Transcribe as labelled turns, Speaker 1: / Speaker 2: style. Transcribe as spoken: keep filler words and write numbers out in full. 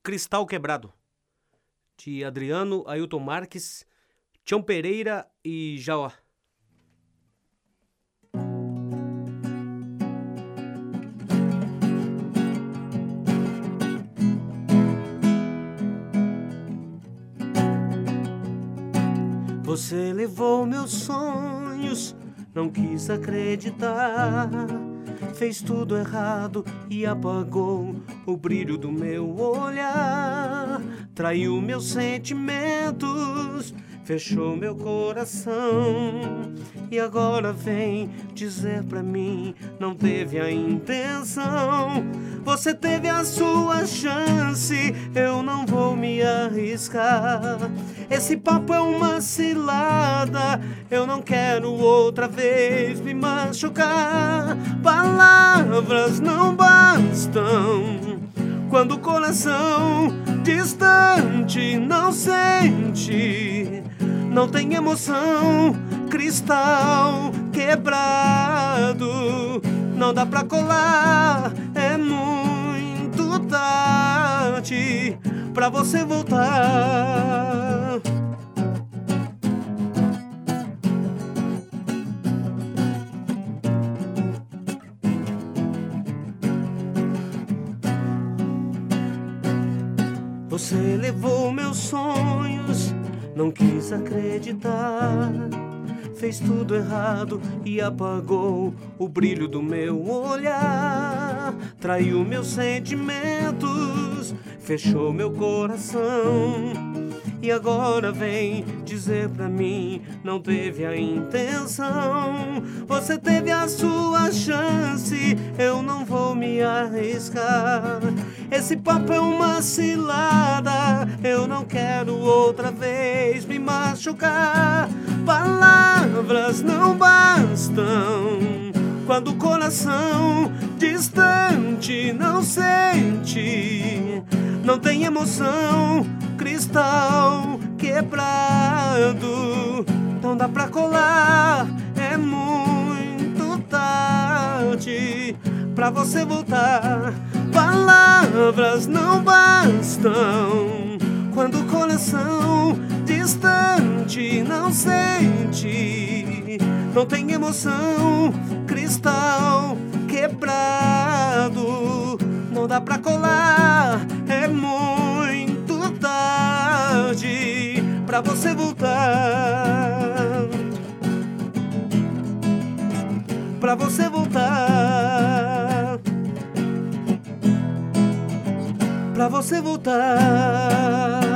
Speaker 1: Cristal Quebrado, de Adriano, Ailton Marques, Tião Pereira e Jauá. Você levou meus sonhos, não quis acreditar. Fez tudo errado e apagou o brilho do meu olhar. Traiu meus sentimentos, fechou meu coração. E agora vem dizer pra mim, não teve a intenção. Você teve a sua chance, eu não vou me arriscar. Esse papo é uma cilada, eu não quero outra vez me machucar. Palavras não bastam quando o coração distante não sente, não tem emoção. Cristal quebrado, não dá pra colar, é muito tarde pra você voltar. Você levou meus sonhos, não quis acreditar. Fez tudo errado e apagou o brilho do meu olhar. Traiu meus sentimentos, fechou meu coração. E agora vem dizer pra mim, não teve a intenção. Você teve a sua chance, eu não vou me arriscar. Esse papo é uma cilada, eu não quero outra vez me machucar. Palavras não bastam quando o coração distante não sente, não tem emoção. Cristal quebrado, não dá pra colar, é muito tarde pra você voltar. Palavras não bastam quando o coração distante não sente, não tem emoção. Cristal quebrado, não dá pra colar, é muito tarde pra você voltar. Pra você voltar. Pra você voltar.